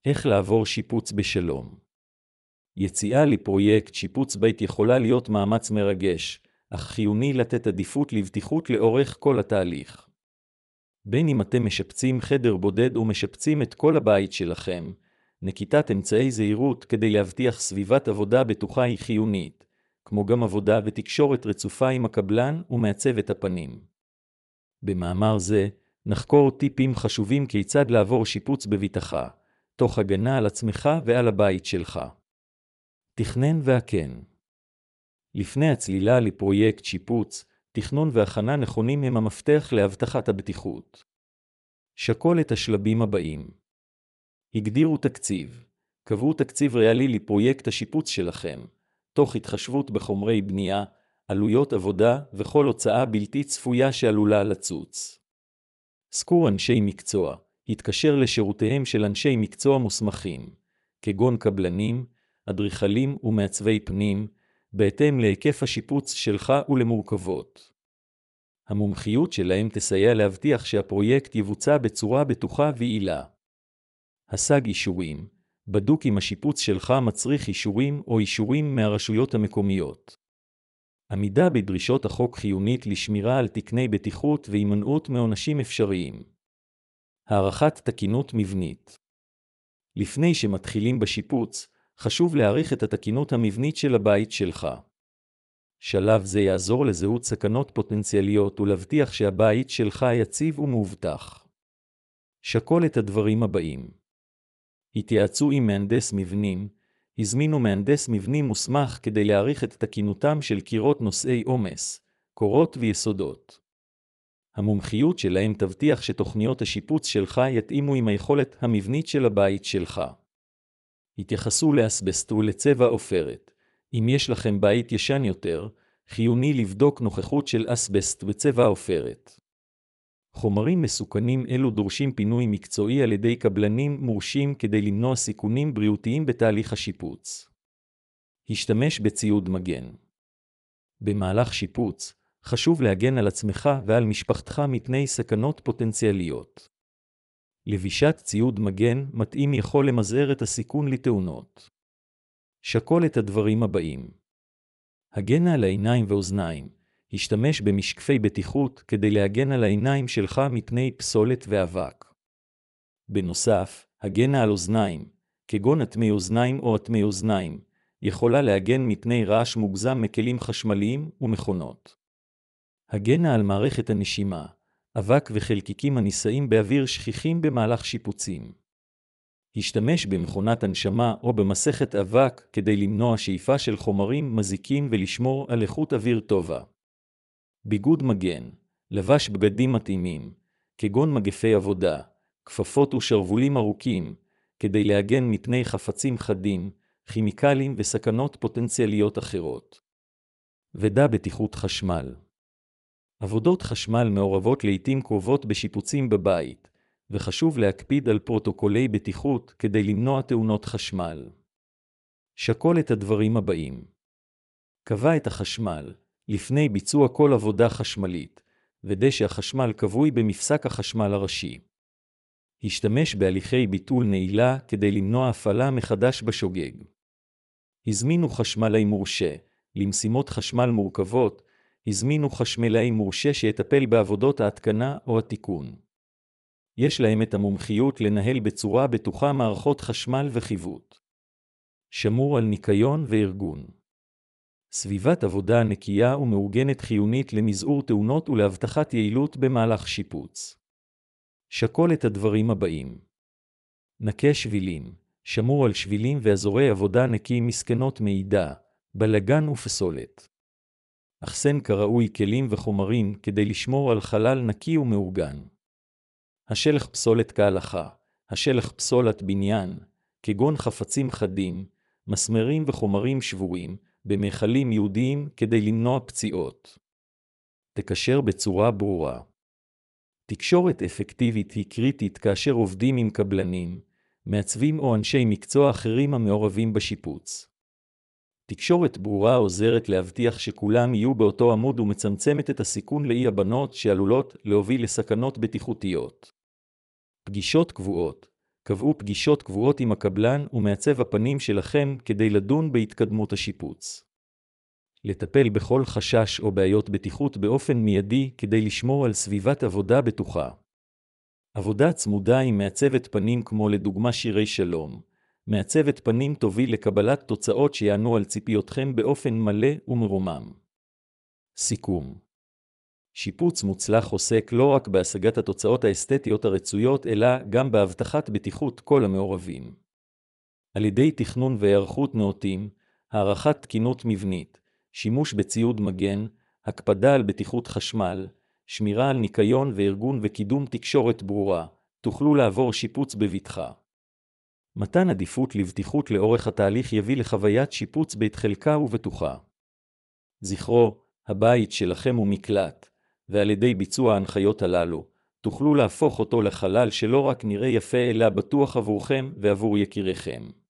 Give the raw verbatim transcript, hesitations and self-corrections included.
איך לעבור שיפוץ בשלום? יציאה לפרויקט שיפוץ בית יכולה להיות מאמץ מרגש, אך חיוני לתת עדיפות לבטיחות לאורך כל התהליך. בין אם אתם משפצים חדר בודד או משפצים את כל הבית שלכם, נקיטת אמצעי זהירות כדי להבטיח סביבת עבודה בטוחה היא חיונית, כמו גם עבודה ותקשורת רצופה עם הקבלן ומעצב את הפנים. במאמר זה, נחקור טיפים חשובים כיצד לעבור שיפוץ בביטחה, תוך הגנה על עצמך ועל הבית שלך. תכנן והכן. לפני הצלילה לפרויקט שיפוץ, תכנון והכנה נכונים הם המפתח להבטחת הבטיחות. שקול את השלבים הבאים. הגדירו תקציב. קבעו תקציב ריאלי לפרויקט השיפוץ שלכם, תוך התחשבות בחומרי בנייה, עלויות עבודה וכל הוצאה בלתי צפויה שעלולה לצוץ. סקור אנשי מקצוע. התקשר לשירותיהם של אנשי מקצוע מוסמכים, כגון קבלנים, אדריכלים ומעצבי פנים, בהתאם להיקף השיפוץ שלך ולמורכבות. המומחיות שלהם תסייע להבטיח שהפרויקט יבוצע בצורה בטוחה ויעילה. השג אישורים. בדוק אם השיפוץ שלך מצריך אישורים או אישורים מהרשויות המקומיות. עמידה בדרישות החוק חיונית לשמירה על תקני בטיחות והימנעות מעונשים אפשריים. הערכת תקינות מבנית. לפני שמתחילים בשיפוץ, חשוב להעריך את התקינות המבנית של הבית שלך. שלב זה יעזור לזהות סכנות פוטנציאליות ולהבטיח שהבית שלך יציב ומאובטח. שקול את הדברים הבאים. התייעצו עם מהנדס מבנים. הזמינו מהנדס מבנים מוסמך כדי להעריך את תקינותם של קירות נושאי עומס, קורות ויסודות. המומחיות שלהם תבטיח שתוכניות השיפוץ שלך יתאימו עם היכולת המבנית של הבית שלך. התייחסו לאסבסט ולצבע עופרת. אם יש לכם בית ישן יותר, חיוני לבדוק נוכחות של אסבסט וצבע עופרת. חומרים מסוכנים אלו דורשים פינוי מקצועי על ידי קבלנים מורשים כדי למנוע סיכונים בריאותיים בתהליך השיפוץ. השתמש בציוד מגן. במהלך שיפוץ, חשוב להגן על עצמך ועל משפחתך מפני סכנות פוטנציאליות. לבישת ציוד מגן מתאים יכול למזער את הסיכון לתאונות. שקול את הדברים הבאים. הגנה על העיניים ואוזניים. השתמש במשקפי בטיחות כדי להגן על העיניים שלך מפני פסולת ואבק. בנוסף, הגנה על אוזניים, כגון אטמי אוזניים או אטמי אוזניים, יכולה להגן מפני רעש מוגזם מכלים חשמליים ומכונות. הגנה על מערכת הנשימה, אבק וחלקיקים הנישאים באוויר שכיחים במהלך שיפוצים. השתמש במכונת הנשמה או במסכת אבק כדי למנוע שאיפה של חומרים מזיקים ולשמור על איכות אוויר טובה. ביגוד מגן, לבש בגדים מתאימים, כגון מגפי עבודה, כפפות ושרבולים ארוכים, כדי להגן מפני חפצים חדים, כימיקלים וסכנות פוטנציאליות אחרות. ודא בטיחות חשמל. עבודות חשמל מעורבות לעתים קרובות בשיפוצים בבית, וחשוב להקפיד על פרוטוקולי בטיחות כדי למנוע תאונות חשמל. שקול את הדברים הבאים. קבע את החשמל. לפני ביצוע כל עבודה חשמלית, ודא שהחשמל קבוי במפסק החשמל הראשי. השתמש בהליכי ביטול נעילה כדי למנוע הפעלה מחדש בשוגג. הזמינו חשמלאי מורשה. למשימות חשמל מורכבות, הזמינו חשמלאי מורשה שיטפל בעבודות ההתקנה או התיקון. יש להם את המומחיות לנהל בצורה בטוחה מערכות חשמל וחיווט. שמור על ניקיון וארגון. סביבת עבודה נקייה ומאורגנת חיונית למזעור תאונות ולהבטחת יעילות במהלך שיפוץ. שקול את הדברים הבאים. נקה שבילים. שמור על שבילים ואזורי עבודה נקיים מסכנות מידע, בלגן ופסולת. אחסן כראוי כלים וחומרים כדי לשמור על חלל נקי ומאורגן. השלך פסולת כהלכה. השלך פסולת בניין, כגון חפצים חדים, מסמרים וחומרים שבורים, במכלים ייעודיים כדי למנוע פציעות. תקשר בצורה ברורה. תקשורת אפקטיבית היא קריטית כאשר עובדים עם קבלנים, מעצבים או אנשי מקצוע אחרים המעורבים בשיפוץ. תקשורת ברורה עוזרת להבטיח שכולם יהיו באותו עמוד ומצמצמת את הסיכון לאי הבנות שעלולות להוביל לסכנות בטיחותיות. פגישות קבועות. קבעו פגישות קבועות עם הקבלן ומעצב הפנים שלכם כדי לדון בהתקדמות השיפוץ. לטפל בכל חשש או בעיות בטיחות באופן מיידי כדי לשמור על סביבת עבודה בטוחה. עבודה צמודה עם מעצבת פנים כמו לדוגמה שירי שלום. מעצבת פנים תוביל לקבלת תוצאות שיענו על ציפיותכם באופן מלא ומרומם. סיכום. שיפוץ מוצלח עוסק לא רק בהשגת התוצאות האסתטיות הרצויות, אלא גם בהבטחת בטיחות כל המעורבים. על ידי תכנון והיערכות נאותים, הערכת תקינות מבנית, שימוש בציוד מגן, הקפדה על בטיחות חשמל, שמירה על ניקיון וארגון וקידום תקשורת ברורה, תוכלו לעבור שיפוץ בבטחה. מתן עדיפות לבטיחות לאורך התהליך יביא לחוויית שיפוץ בית חלקה ובטוחה. זכרו, הבית שלכם הוא מקלט, ועל ידי ביצוע ההנחיות הללו, תוכלו להפוך אותו לחלל שלא רק נראה יפה אלא בטוח עבורכם ועבור יקיריכם.